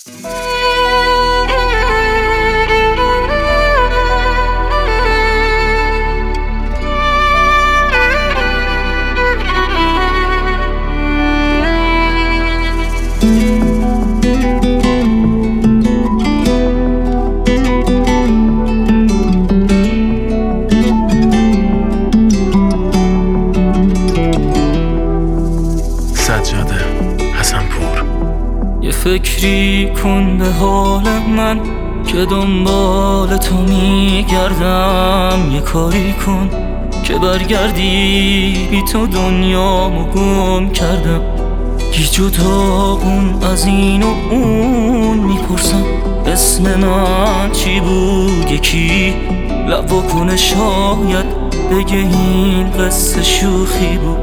فکری کن به حال من که دنبال تو میگردم. یه کاری کن که برگردی، بی تو دنیامو گم کردم. یه جداگون از این و اون میپرسم اسم من چی بود، یکی لب کنه شاید بگه این قصه شوخی بود.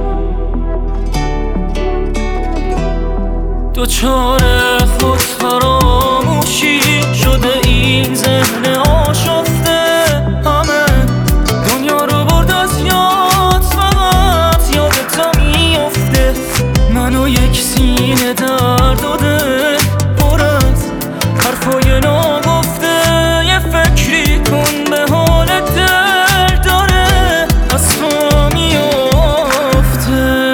دوچار خود فراموشی شده این ذهن آشفته، همه دنیا رو برد از یاد، فقط یادت میافته. منو یک سینه درد و دل پر از حرفای ناگفته. یه فکری کن به حال دل داره از تو میافته.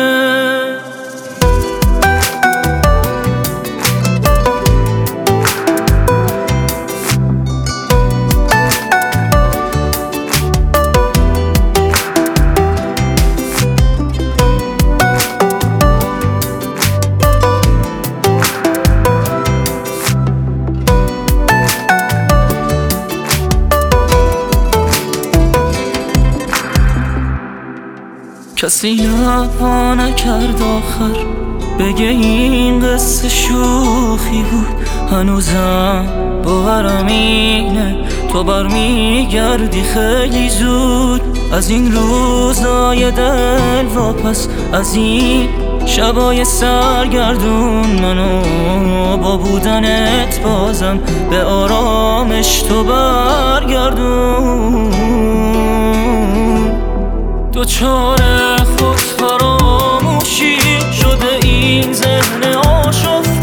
کسی لبا نکرد آخر بگه این قصه شوخی بود. هنوزم باورم اینه تو برمیگردی خیلی زود. از این روزای دل واپس، از این شبای سرگردون، منو با بودنت بازم به آرامش تو برگردون. دوچار خود فراموشی شده این ذهن آشفته،